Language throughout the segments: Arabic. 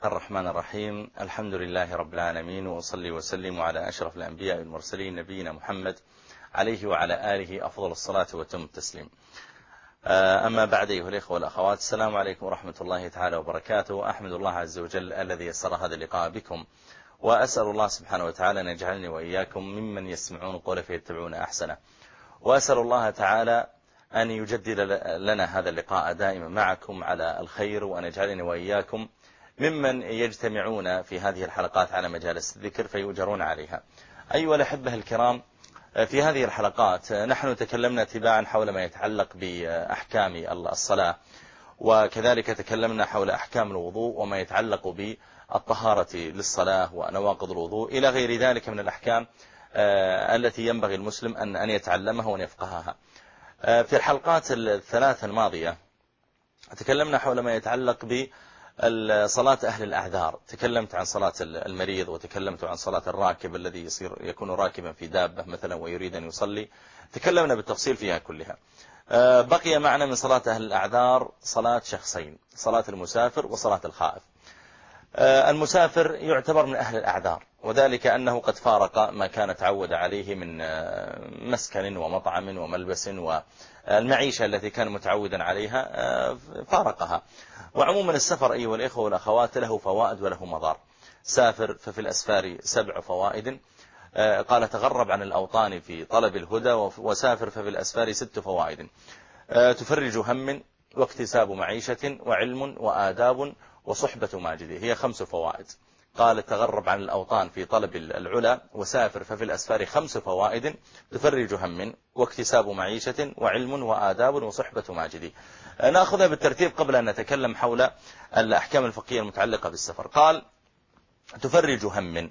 الرحمن الرحيم. الحمد لله رب العالمين، وأصلي وسلم على أشرف الأنبياء والمرسلين نبينا محمد عليه وعلى آله أفضل الصلاة وتم التسليم. أما بعد أيها الإخوة والأخوات، السلام عليكم ورحمة الله تعالى وبركاته. أحمد الله عز وجل الذي يسر هذا اللقاء بكم، وأسأل الله سبحانه وتعالى أن يجعلني وإياكم ممن يسمعون قول فيتبعون أحسنه، وأسأل الله تعالى أن يجدد لنا هذا اللقاء دائما معكم على الخير، وأن يجعلني وإياكم ممن يجتمعون في هذه الحلقات على مجالس الذكر فيؤجرون عليها. أيها الأحبة الكرام، في هذه الحلقات نحن تكلمنا تباعا حول ما يتعلق بأحكام الصلاة، وكذلك تكلمنا حول أحكام الوضوء وما يتعلق بالطهارة للصلاة ونواقض الوضوء إلى غير ذلك من الأحكام التي ينبغي المسلم أن يتعلمها وأن يفقهها. في الحلقات الثلاث الماضية تكلمنا حول ما يتعلق بصلاة أهل الأعذار، تكلمت عن صلاة المريض، وتكلمت عن صلاة الراكب الذي يكون راكبا في دابة مثلا ويريد أن يصلي، تكلمنا بالتفصيل فيها كلها. بقي معنا من صلاة أهل الأعذار صلاة شخصين، صلاة المسافر وصلاة الخائف. المسافر يعتبر من أهل الأعذار، وذلك أنه قد فارق ما كان تعود عليه من مسكن ومطعم وملبس والمعيشة التي كان متعودا عليها فارقها. وعموما السفر أيها الإخوة والأخوات له فوائد وله مضار. سافر ففي الأسفار 7 فوائد، قال تغرب عن الأوطان في طلب الهدى، وسافر ففي الأسفار 6 فوائد، تفرج هم واكتساب معيشة وعلم وآداب وصحبة ماجد، هي 5 فوائد. قال تغرب عن الأوطان في طلب العلا، وسافر ففي الأسفار 5 فوائد، تفرج هم واكتساب معيشة وعلم وآداب وصحبة ماجد. نأخذها بالترتيب قبل أن نتكلم حول الأحكام الفقهية المتعلقة بالسفر. قال تفرج هم،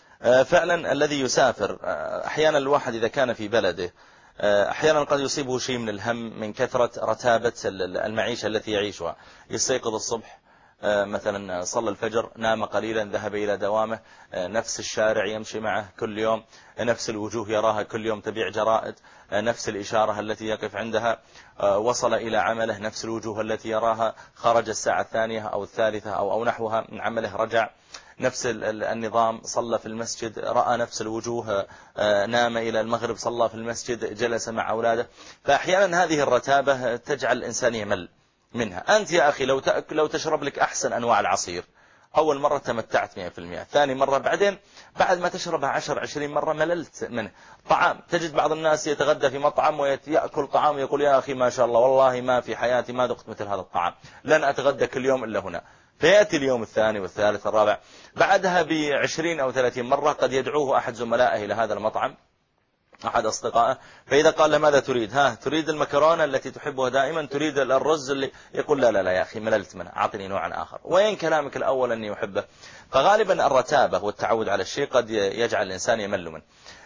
فعلا الذي يسافر أحيانا الواحد إذا كان في بلده أحيانا قد يصيبه شيء من الهم من كثرة رتابة المعيشة التي يعيشها. يستيقظ الصبح مثلا صلى الفجر، نام قليلا، ذهب إلى دوامه، نفس الشارع يمشي معه كل يوم، نفس الوجوه يراها كل يوم تبيع جرائد، نفس الإشارة التي يقف عندها، وصل إلى عمله نفس الوجوه التي يراها، خرج الساعة 2 أو 3 أو نحوها من عمله، رجع نفس النظام، صلى في المسجد رأى نفس الوجوه، نام إلى المغرب صلى في المسجد، جلس مع أولاده. فأحيانا هذه الرتابة تجعل الإنسان يمل منها. أنت يا أخي لو تشرب لك أحسن أنواع العصير، أول مرة تمتعت 100%، ثاني مرة بعدين بعد ما تشربها 10-20 مرة مللت منه. طعام، تجد بعض الناس يتغدى في مطعم ويأكل طعام ويقول يا أخي ما شاء الله والله ما في حياتي ما ذقت مثل هذا الطعام، لن أتغدى كل يوم إلا هنا. فيأتي اليوم الثاني والثالث والرابع، بعدها ب20 أو 30 مرة قد يدعوه أحد زملائه إلى هذا المطعم، أحد أصدقائه، فإذا قال له ماذا تريد؟ تريد المكرونة التي تحبها دائما، تريد الرز اللي يقول لا يا أخي مللت منه، أعطني نوعا آخر. وين كلامك الأول أني أحبه؟ فغالبا الرتابة والتعود على الشيء قد يجعل الإنسان يمل منه.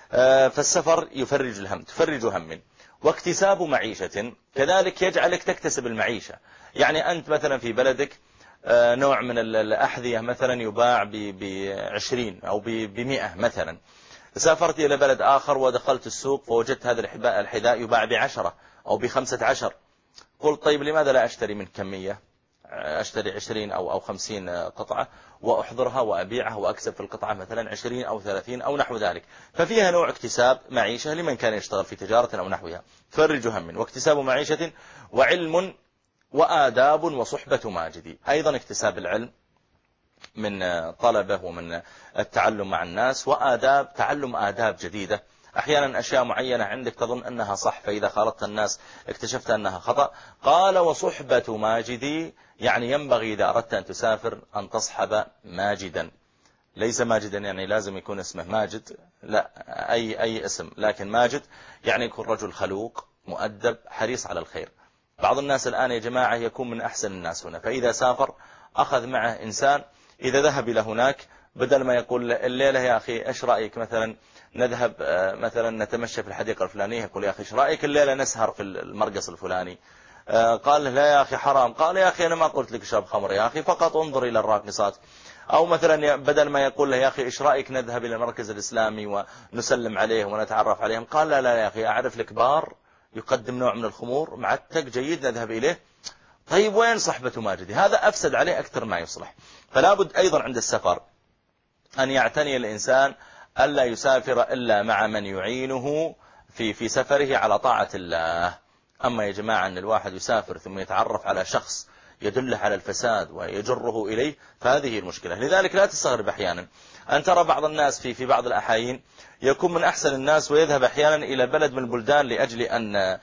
فالسفر يفرج الهم، تفرج هم، واكتساب معيشة كذلك يجعلك تكتسب المعيشة. يعني أنت مثلا في بلدك نوع من الأحذية مثلا يباع ب20 أو ب100 مثلا، سافرت إلى بلد آخر ودخلت السوق فوجدت هذا الحذاء يباع ب10 أو ب15. قلت طيب لماذا لا أشتري من كمية، أشتري 20 أو 50 قطعة وأحضرها وأبيعها وأكسب في القطعة مثلا 20 أو 30 أو نحو ذلك. ففيها نوع اكتساب معيشة لمن كان يشتغل في تجارة أو نحوها. تفرج هم واكتساب معيشة وعلم وآداب وصحبة ماجد، أيضا اكتساب العلم من طلبه ومن التعلم مع الناس، وآداب، تعلم آداب جديدة. أحيانا أشياء معينة عندك تظن أنها صح، فإذا خالطت الناس اكتشفت أنها خطأ. قال وصحبة ماجدي، يعني ينبغي إذا أردت أن تسافر أن تصحب ماجدا. ليس ماجدا يعني لازم يكون اسمه ماجد، لا، أي اسم، لكن ماجد يعني يكون رجل خلوق مؤدب حريص على الخير. بعض الناس الآن يا جماعة يكون من أحسن الناس هنا، فإذا سافر أخذ معه إنسان، إذا ذهب إلى هناك بدل ما يقول الليلة يا أخي إيش رأيك مثلا نذهب مثلا نتمشى في الحديقة الفلانية، يقول يا أخي إيش رأيك الليلة نسهر في المرقص الفلاني؟ قال له لا يا أخي حرام. قال يا أخي أنا ما قلت لك اشرب خمر يا أخي، فقط انظر إلى الراقصات. أو مثلا بدل ما يقول له يا أخي إيش رأيك نذهب إلى المركز الإسلامي ونسلم عليهم ونتعرف عليهم، قال لا يا أخي أعرف لك بار يقدم نوع من الخمور معتق جيد نذهب إليه. طيب وين صحبة ماجدي؟ هذا أفسد عليه أكثر ما يصلح. فلا بد أيضا عند السفر أن يعتني الإنسان ألا يسافر إلا مع من يعينه في سفره على طاعة الله. أما يا جماعة أن الواحد يسافر ثم يتعرف على شخص يدله على الفساد ويجره إليه، فهذه المشكلة. لذلك لا تستغرب أحيانا أن ترى بعض الناس في بعض الأحايين يكون من أحسن الناس ويذهب أحيانا إلى بلد من البلدان لأجل أن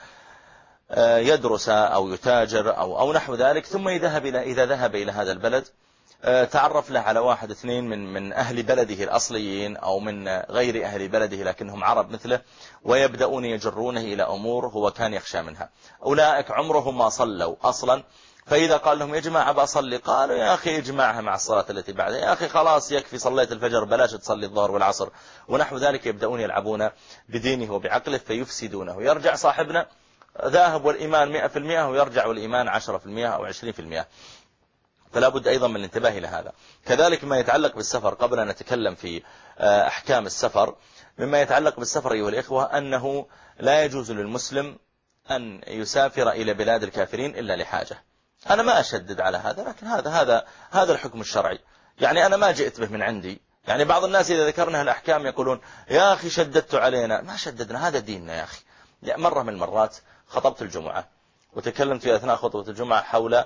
يدرس أو يتاجر أو نحو ذلك، ثم إذا ذهب إلى هذا البلد تعرف له على واحد اثنين من أهل بلده الأصليين أو من غير أهل بلده لكنهم عرب مثله، ويبدأون يجرونه إلى أمور هو كان يخشى منها. أولئك عمرهم ما صلوا أصلا، فإذا قال لهم يا جماعة بأصلي، قالوا يا أخي اجمعها مع الصلاة التي بعدها، يا أخي خلاص يكفي صليت الفجر بلاش تصلي الظهر والعصر ونحو ذلك. يبدأون يلعبون بدينه وبعقله فيفسدونه. يرجع صاحبنا ذاهب والإيمان 100% ويرجع والإيمان 10% أو 20%. فلا بد أيضا من الانتباه إلى هذا. كذلك ما يتعلق بالسفر، قبل أن نتكلم في أحكام السفر، مما يتعلق بالسفر أيها الإخوة أنه لا يجوز للمسلم أن يسافر إلى بلاد الكافرين إلا لحاجة. أنا ما أشدد على هذا، لكن هذا الحكم الشرعي، يعني أنا ما جئت به من عندي. يعني بعض الناس إذا ذكرنا الأحكام يقولون يا أخي شددت علينا. ما شددنا، هذا ديننا يا أخي. مرة من المرات خطبت الجمعة وتكلمت في أثناء خطبة الجمعة حول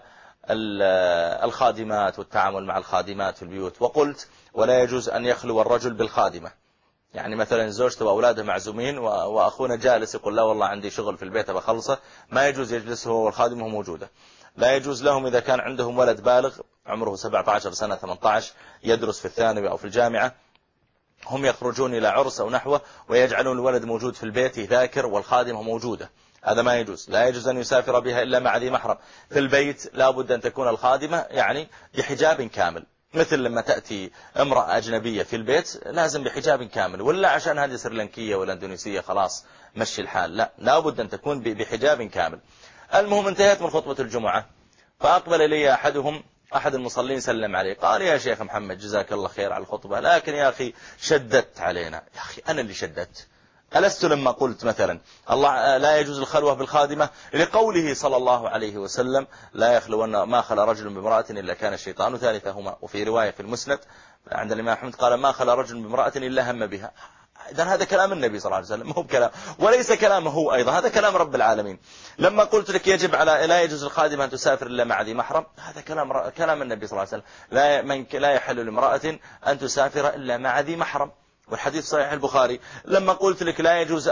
الخادمات والتعامل مع الخادمات في البيوت، وقلت ولا يجوز أن يخلو الرجل بالخادمة. يعني مثلا زوجته وأولاده معزومين وأخونا جالس يقول لا والله عندي شغل في البيت بخلصه، ما يجوز يجلس هو والخادمة موجودة. لا يجوز لهم إذا كان عندهم ولد بالغ عمره 17 سنة 18 يدرس في الثانوي أو في الجامعة، هم يخرجون إلى عرس أو نحوه ويجعلون الولد موجود في البيت يذاكر والخادمة موجودة، هذا ما يجوز. لا يجوز أن يسافر بها إلا مع ذي محرم. في البيت لا بد أن تكون الخادمة يعني بحجاب كامل، مثل لما تأتي امرأة أجنبية في البيت لازم بحجاب كامل، ولا عشان هذه سريلانكية ولا اندونيسية خلاص مشي الحال، لا بد أن تكون بحجاب كامل. المهم انتهيت من خطبة الجمعة، فأقبل لي أحد المصلين سلم عليه، قال يا شيخ محمد جزاك الله خير على الخطبة، لكن يا أخي شددت علينا. يا أخي أنا اللي شددت؟ ألست لما قلت مثلا الله لا يجوز الخلوة بالخادمة لقوله صلى الله عليه وسلم لا يخلو أن ما خلى رجل بامرأة إلا كان الشيطان ثالثهما، وفي رواية في المسند عند الإمام أحمد قال ما خلى رجل بامرأة إلا هم بها. إذن هذا كلام النبي صلى الله عليه وسلم، هو كلام وليس كلامه هو أيضا، هذا كلام رب العالمين. لما قلت لك يجب على لا يجوز الخادمة أن تسافر إلا مع ذي محرم، هذا كلام النبي صلى الله عليه وسلم، لا يحل لامرأة أن تسافر إلا مع ذي محرم، والحديث صحيح البخاري. لما قلت لك لا يجوز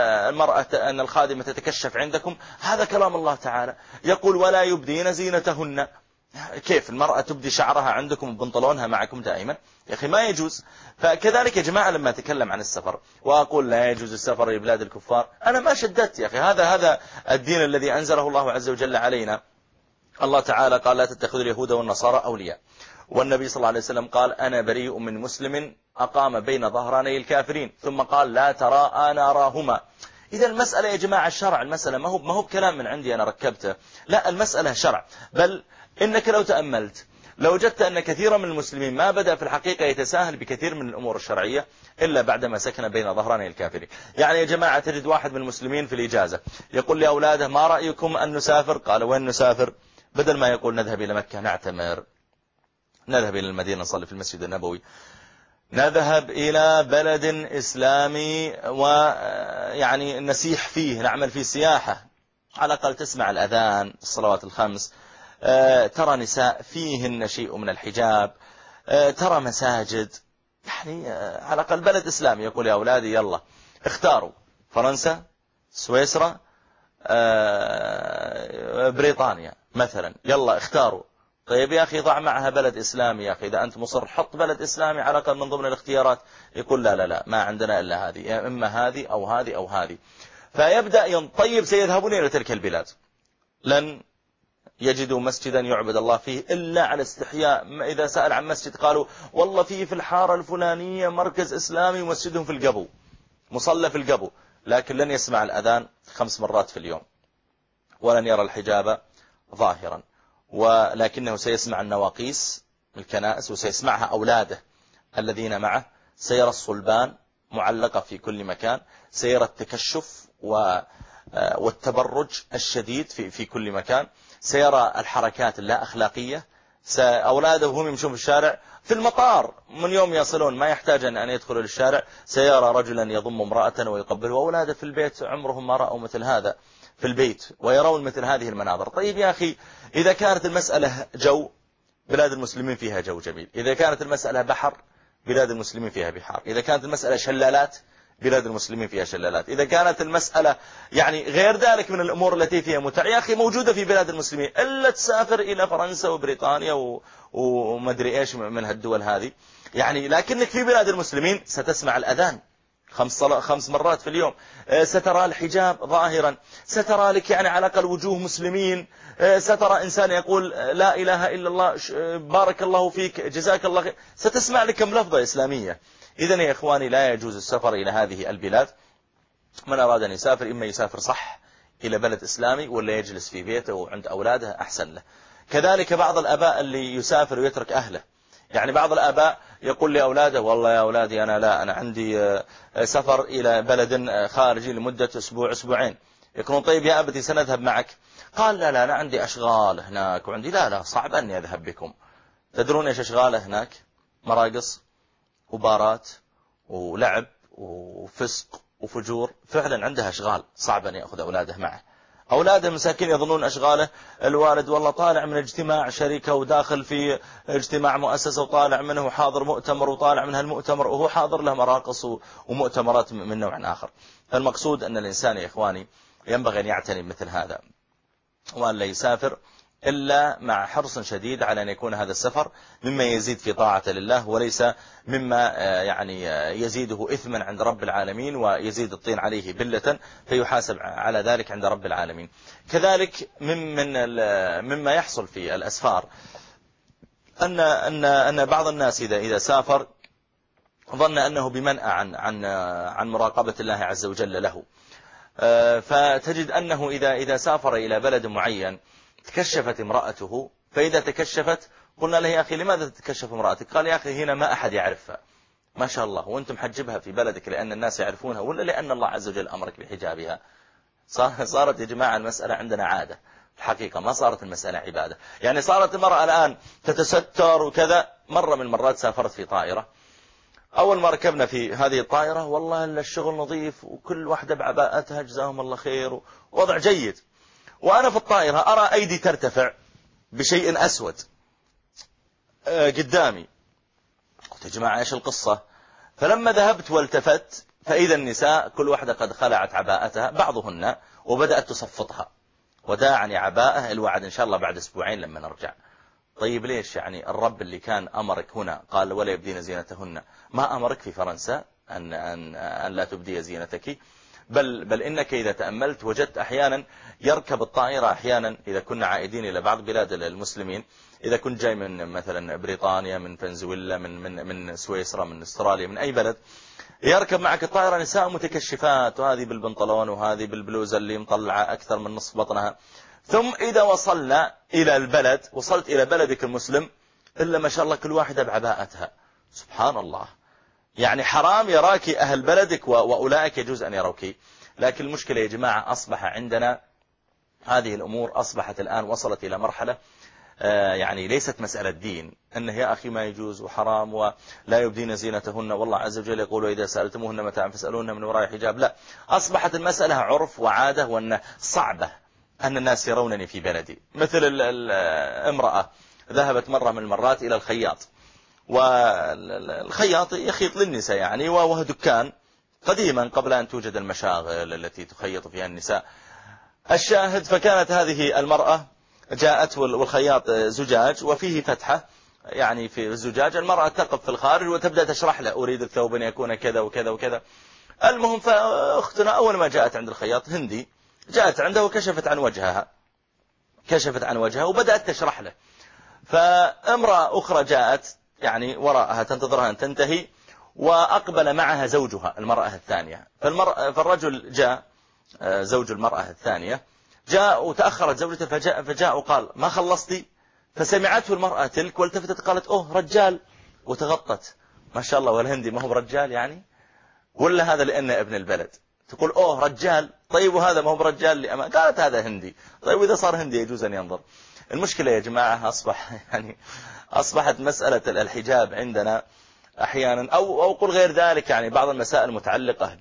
أن الخادمة تتكشف عندكم، هذا كلام الله تعالى يقول ولا يبدين زينتهن. كيف المرأة تبدي شعرها عندكم وبنطلونها معكم دائما؟ يا أخي ما يجوز. فكذلك يا جماعة لما أتكلم عن السفر وأقول لا يجوز السفر لبلاد الكفار، أنا ما شددت يا أخي، هذا الدين الذي أنزله الله عز وجل علينا. الله تعالى قال لا تتخذوا اليهود والنصارى أولياء، والنبي صلى الله عليه وسلم قال أنا بريء من مسلم أقام بين ظهراني الكافرين، ثم قال لا ترى أنا أراهما. إذا المسألة يا جماعة الشرع، المسألة ما هو بكلام من عندي أنا ركبته، لا المسألة شرع. بل إنك لو تأملت لو وجدت أن كثيرا من المسلمين ما بدأ في الحقيقة يتساهل بكثير من الأمور الشرعية إلا بعدما سكن بين ظهراني الكافرين. يعني يا جماعة تجد واحد من المسلمين في الإجازة يقول لأولاده ما رأيكم أن نسافر؟ قالوا وين نسافر؟ بدل ما يقول نذهب إلى مكة نعتمر، نذهب إلى المدينة نصلي في المسجد النبوي، نذهب إلى بلد إسلامي ويعني نسيح فيه نعمل فيه سياحة، على الأقل تسمع الأذان الصلوات الخمس، ترى نساء فيهن شيء من الحجاب، ترى مساجد، يعني على الأقل بلد إسلامي. يقول يا أولادي يلا اختاروا فرنسا سويسرا بريطانيا مثلا، يلا اختاروا. طيب يا أخي ضع معها بلد إسلامي، يا أخي إذا أنت مصر حط بلد إسلامي على الأقل من ضمن الاختيارات. يقول لا ما عندنا إلا هذه، يا إما هذه أو هذه أو هذه. فيبدأ طيب سيذهبون إلى تلك البلاد لن يجدوا مسجدا يعبد الله فيه إلا على استحياء. إذا سأل عن مسجد قالوا والله في الحارة الفلانية مركز إسلامي ومسجدهم في القبو، مصلى في القبو، لكن لن يسمع الأذان 5 مرات في اليوم، ولن يرى الحجاب ظاهرا، ولكنه سيسمع النواقيس الكنائس وسيسمعها أولاده الذين معه، سيرى الصلبان معلقة في كل مكان، سيرى التكشف والتبرج الشديد في كل مكان، سيرى الحركات اللا أخلاقية، أولاده وهم يمشون في الشارع، في المطار من يوم يصلون ما يحتاج أن يدخلوا للشارع سيرى رجلا يضم امرأة ويقبله، وأولاده في البيت عمرهم ما رأوا مثل هذا في البيت ويرون مثل هذه المناظر. طيب يا أخي، إذا كانت المسألة جو، بلاد المسلمين فيها جو جميل. إذا كانت المسألة بحر، بلاد المسلمين فيها بحار. إذا كانت المسألة شلالات، بلاد المسلمين فيها شلالات. إذا كانت المسألة يعني غير ذلك من الأمور التي فيها متع، يا أخي موجودة في بلاد المسلمين، إلا تسافر إلى فرنسا وبريطانيا ومدري إيش من هالدول هذه يعني. لكنك في بلاد المسلمين ستسمع الأذان 5 مرات في اليوم، سترى الحجاب ظاهرا، سترى لك يعني على الأقل وجوه مسلمين، سترى إنسان يقول لا إله إلا الله، بارك الله فيك، جزاك الله خير، ستسمع لك كم لفظة إسلامية. إذن يا إخواني لا يجوز السفر إلى هذه البلاد. من أراد أن يسافر إما يسافر صح إلى بلد إسلامي، ولا يجلس في بيته وعند أولاده أحسن له. كذلك بعض الآباء اللي يسافر ويترك أهله، يعني بعض الآباء يقول لأولاده والله يا أولادي أنا عندي سفر إلى بلد خارجي لمدة أسبوع أسبوعين. يقولون طيب يا أبتي سنذهب معك؟ قال لا أنا عندي أشغال هناك وعندي لا صعب أني أذهب بكم. تدرون إيش أشغاله هناك؟ مراقص وبارات ولعب وفسق وفجور، فعلا عندها أشغال صعب أن يأخذ أولاده معه. أولاده مساكين يظنون أشغاله الوالد والله طالع من اجتماع شركة وداخل في اجتماع مؤسسة وطالع منه حاضر مؤتمر وطالع من هالمؤتمر، وهو حاضر له مراقص ومؤتمرات من نوع آخر. فالمقصود أن الإنسان يا إخواني ينبغي أن يعتني مثل هذا، وأن لا يسافر إلا مع حرص شديد على أن يكون هذا السفر مما يزيد في طاعة لله، وليس مما يعني يزيده إثما عند رب العالمين ويزيد الطين عليه بلة فيحاسب على ذلك عند رب العالمين. كذلك مما يحصل في الأسفار أن بعض الناس إذا سافر ظن أنه بمنأى عن مراقبة الله عز وجل له، فتجد أنه إذا سافر إلى بلد معين تكشفت امرأته، فإذا تكشفت قلنا له يا أخي لماذا تتكشف امرأتك؟ قال يا أخي هنا ما أحد يعرفها ما شاء الله، وأنتم حجبها في بلدك لأن الناس يعرفونها ولا لأن الله عز وجل أمرك بحجابها؟ صارت يا جماعة المسألة عندنا عادة الحقيقة، ما صارت المسألة عبادة. يعني صارت المرأة الآن تتستر وكذا. مرة من المرات سافرت في طائرة، أول ما ركبنا في هذه الطائرة والله الشغل نظيف وكل واحدة بعباءتها جزاهم الله خير ووضع جيد، وأنا في الطائرة أرى أيدي ترتفع بشيء أسود قدامي. قلت يا جماعة إيش القصة؟ فلما ذهبت والتفت فإذا النساء كل واحدة قد خلعت عباءتها بعضهن وبدأت تصفطها، وداعني عباءة الوعد إن شاء الله بعد أسبوعين لما نرجع. طيب ليش؟ يعني الرب اللي كان أمرك هنا قال ولا يبدين زينتهن، ما أمرك في فرنسا أن لا تبدي زينتك؟ بل إنك إذا تأملت وجدت أحيانا يركب الطائرة أحيانا إذا كنا عائدين إلى بعض بلاد المسلمين، إذا كنت جاي من مثلا بريطانيا، من فنزويلا، من سويسرا، من استراليا، من أي بلد، يركب معك الطائرة نساء متكشفات، وهذه بالبنطلون وهذه بالبلوزة اللي مطلعة أكثر من نصف بطنها. ثم إذا وصلنا إلى البلد، وصلت إلى بلدك المسلم، إلا ما شاء الله كل واحدة بعباءتها. سبحان الله، يعني حرام يراك أهل بلدك وأولئك يجوز أن يروك. لكن المشكلة يا جماعة أصبح عندنا هذه الأمور أصبحت الآن وصلت إلى مرحلة يعني ليست مسألة دين، أنه يا أخي ما يجوز وحرام ولا يبدين زينتهن، والله عز وجل يقول إذا سألتموهن متاعا فاسألوهن من وراء حجاب. لا، أصبحت المسألة عرف وعادة، وأن صعبة أن الناس يرونني في بلدي. مثل امرأة ذهبت مرة من المرات إلى الخياط، والخياط يخيط للنساء يعني، وهو دكان قديما قبل أن توجد المشاغل التي تخيط فيها النساء. الشاهد فكانت هذه المرأة جاءت والخياط زجاج وفيه فتحة يعني في الزجاج، المرأة تقف في الخارج وتبدأ تشرح له أريد الثوب أن يكون كذا وكذا وكذا. المهم فأختنا أول ما جاءت عند الخياط هندي، جاءت عنده وكشفت عن وجهها وبدأت تشرح له. فامرأة أخرى جاءت يعني وراءها تنتظرها أن تنتهي، وأقبل معها زوجها المرأة الثانية. فالرجل جاء زوج المرأة الثانية جاء وتأخرت زوجته، فجاء وقال ما خلصتي؟ فسمعته المرأة تلك والتفتت قالت أوه رجال، وتغطت. ما شاء الله، والهندي ما هو رجال يعني، ولا هذا لأنه ابن البلد؟ تقول أوه رجال، طيب وهذا ما هو برجال لأمان؟ قالت هذا هندي. طيب وإذا صار هندي يجوز أن ينظر. المشكلة يا جماعة أصبحت مسألة الحجاب عندنا أحيانا أو قل غير ذلك، يعني بعض المسائل المتعلقة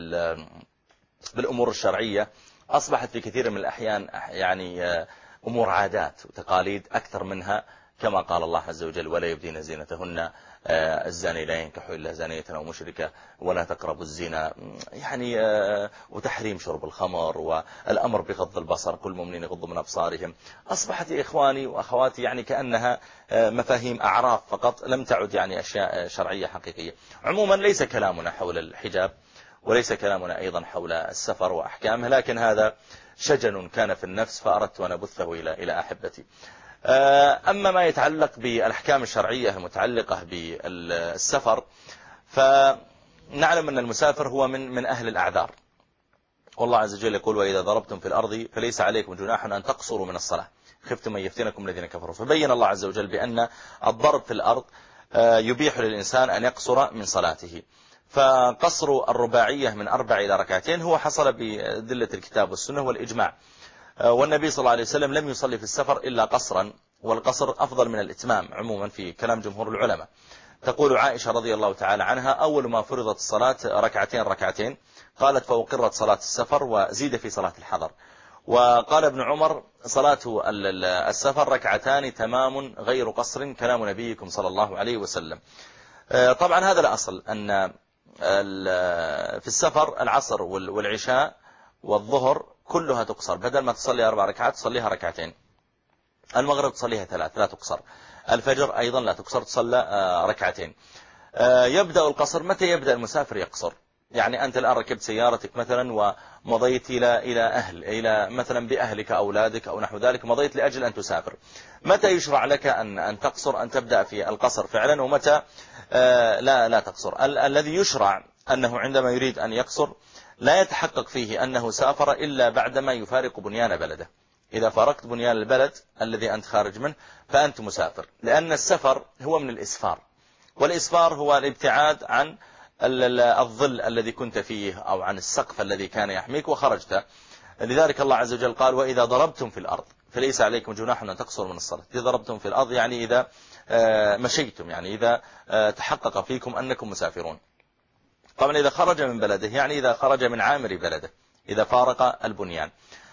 بالأمور الشرعية أصبحت في كثير من الأحيان يعني أمور عادات وتقاليد أكثر منها كما قال الله عز وجل: ولا يبدين زينتهن، الزاني لا ينكح إلا زانية أو مشركة، ولا تقربوا الزنا، يعني وتحريم شرب الخمر، والأمر بغض البصر، كل مؤمنين يغضوا من أبصارهم. أصبحت يا إخواني وأخواتي يعني كأنها مفاهيم أعراف فقط، لم تعد يعني أشياء شرعية حقيقية. عموما ليس كلامنا حول الحجاب، وليس كلامنا أيضا حول السفر وأحكامه، لكن هذا شجن كان في النفس فأردت أن أبثه إلى أحبتي. أما ما يتعلق بالأحكام الشرعية المتعلقة بالسفر، فنعلم أن المسافر هو من أهل الأعذار، والله عز وجل يقول: وإذا ضربتم في الأرض فليس عليكم جناح أن تقصروا من الصلاة خفتم أن يفتنكم الذين كفروا. فبين الله عز وجل بأن الضرب في الأرض يبيح للإنسان أن يقصر من صلاته. فقصر الرباعية من 4 إلى 2 هو حصل بأدلة الكتاب والسنة والإجماع، والنبي صلى الله عليه وسلم لم يصلي في السفر إلا قصرا، والقصر أفضل من الإتمام عموما في كلام جمهور العلماء. تقول عائشة رضي الله تعالى عنها: أول ما فرضت الصلاة 2 قالت: فأقرت صلاة السفر وزيد في صلاة الحضر. وقال ابن عمر: صلاة السفر 2 تمام غير قصر، كلام نبيكم صلى الله عليه وسلم. طبعا هذا الأصل أن في السفر العصر والعشاء والظهر كلها تقصر، بدل ما تصلي 4 ركعات تصليها 2. المغرب تصليها 3 لا تقصر. الفجر أيضا لا تقصر، تصلى 2. يبدأ القصر متى يبدأ المسافر يقصر؟ يعني أنت الآن ركبت سيارتك مثلا ومضيت إلى مثلا بأهلك أولادك أو نحو ذلك، مضيت لأجل أن تسافر. متى يشرع لك أن تقصر، أن تبدأ في القصر فعلا، ومتى لا تقصر؟ الذي يشرع أنه عندما يريد أن يقصر لا يتحقق فيه أنه سافر إلا بعدما يفارق بنيان بلده. إذا فارقت بنيان البلد الذي أنت خارج منه فأنت مسافر، لأن السفر هو من الإسفار، والإسفار هو الابتعاد عن الظل الذي كنت فيه أو عن السقف الذي كان يحميك وخرجت. لذلك الله عز وجل قال: وإذا ضربتم في الأرض فليس عليكم جناح أن تقصروا من الصلاة. إذا ضربتم في الأرض يعني إذا مشيتم، يعني إذا تحقق فيكم أنكم مسافرون. طبعا إذا خرج من بلده يعني إذا خرج من عامر بلده، إذا فارق البنيان.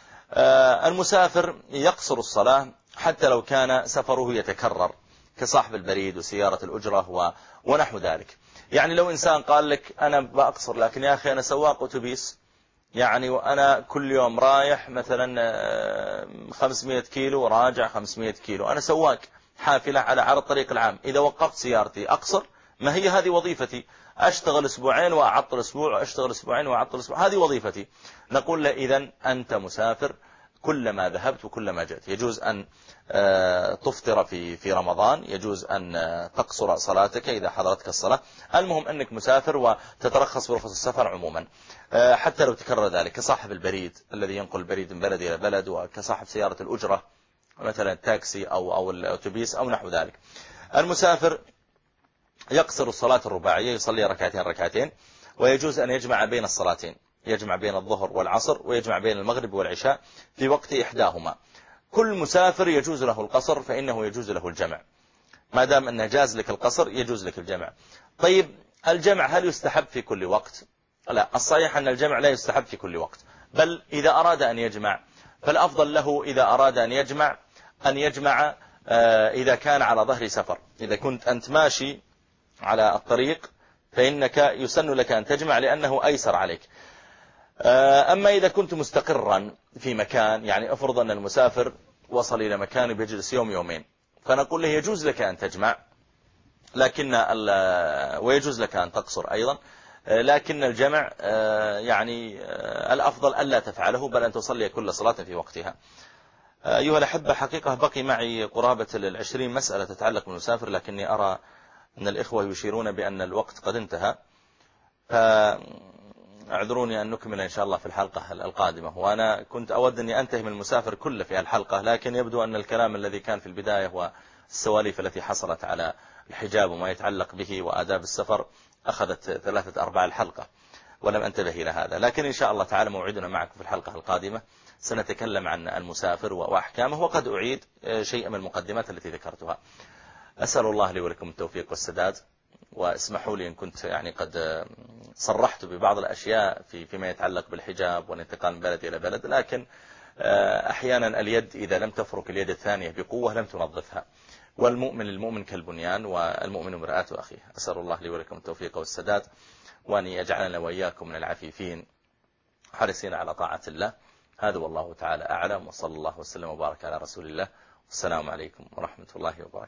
المسافر يقصر الصلاة حتى لو كان سفره يتكرر، كصاحب البريد وسيارة الأجرة ونحو ذلك. يعني لو إنسان قال لك: أنا بأقصر، لكن يا أخي أنا سواق أتوبيس، يعني وأنا كل يوم رايح مثلا 500 كيلو وراجع 500 كيلو، أنا سواق حافلة على الطريق العام، إذا وقفت سيارتي أقصر؟ ما هي هذه وظيفتي، أشتغل أسبوعين وأعطل أسبوع، وأشتغل أسبوعين وأعطل أسبوع، هذه وظيفتي. نقول له: إذن أنت مسافر كلما ذهبت وكلما جئت. يجوز أن تفطر في رمضان، يجوز أن تقصر صلاتك إذا حضرتك الصلاة، المهم أنك مسافر وتترخص برخص السفر عموما، حتى لو تكرر ذلك، كصاحب البريد الذي ينقل البريد من بلد إلى بلد، وكصاحب سيارة الأجرة مثلا التاكسي أو الأوتوبيس أو نحو ذلك. المسافر يقصر الصلاة الرباعية، يصلي 2 ويجوز أن يجمع بين الصلاتين، يجمع بين الظهر والعصر، ويجمع بين المغرب والعشاء في وقت إحداهما. كل مسافر يجوز له القصر فإنه يجوز له الجمع، ما دام أنه جاز لك القصر يجوز لك الجمع. طيب الجمع هل يستحب في كل وقت؟ لا، الصحيح أن الجمع لا يستحب في كل وقت، بل إذا أراد أن يجمع فالأفضل له إذا أراد أن يجمع إذا كان على ظهر سفر. إذا كنت أنت ماشي على الطريق فإنك يسن لك أن تجمع لأنه أيسر عليك. أما إذا كنت مستقرا في مكان، يعني أفرض أن المسافر وصل إلى مكان بيجلس يوم يومين، فنقول له يجوز لك أن تجمع، ويجوز لك أن تقصر أيضا، لكن الجمع يعني الأفضل ألا تفعله، بل أن تصلي كل صلاة في وقتها. أيها الأحبة، حقيقة بقي معي قرابة 20 مسألة تتعلق بالمسافر، لكني أرى أن الإخوة يشيرون بأن الوقت قد انتهى، فاعذروني أن نكمل إن شاء الله في الحلقة القادمة. وأنا كنت أود أني أنتهي من المسافر كله في الحلقة، لكن يبدو أن الكلام الذي كان في البداية والسواليف التي حصلت على الحجاب وما يتعلق به وآداب السفر أخذت 3/4 الحلقة. ولم أنتبه إلى هذا. لكن إن شاء الله تعالى موعدنا معكم في الحلقة القادمة سنتكلم عن المسافر وأحكامه، وقد أعيد شيء من المقدمات التي ذكرتها. أسأل الله لي ولكم التوفيق والسداد، واسمحوا لي إن كنت يعني قد صرحت ببعض الأشياء فيما يتعلق بالحجاب والانتقال من بلد إلى بلد، لكن أحيانا اليد إذا لم تفرك اليد الثانية بقوة لم تنظفها، والمؤمن للمؤمن كالبنيان والمؤمن مرآة أخيه. أسأل الله لي ولكم التوفيق والسداد، وأن يجعلنا وإياكم من العفيفين حريصين على طاعة الله. هذا والله تعالى أعلم، وصلى الله وسلم وبارك على رسول الله، والسلام عليكم ورحمة الله وبركاته.